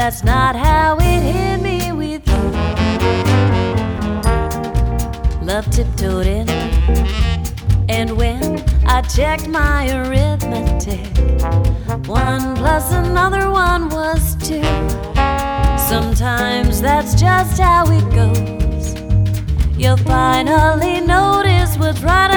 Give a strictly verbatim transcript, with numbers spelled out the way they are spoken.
That's not how it hit me with you. Love tiptoed in, and when I checked my arithmetic, one plus another one was two. Sometimes that's just how it goes. You'll finally notice what's right